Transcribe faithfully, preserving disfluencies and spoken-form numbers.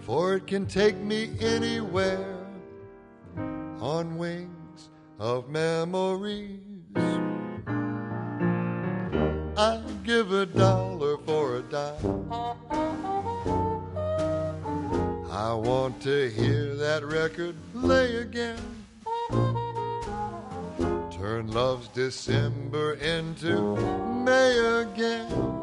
for it can take me anywhere on wings of memories. I'd give a dollar for a dime. I want to hear that record play again. Turn love's December into May again.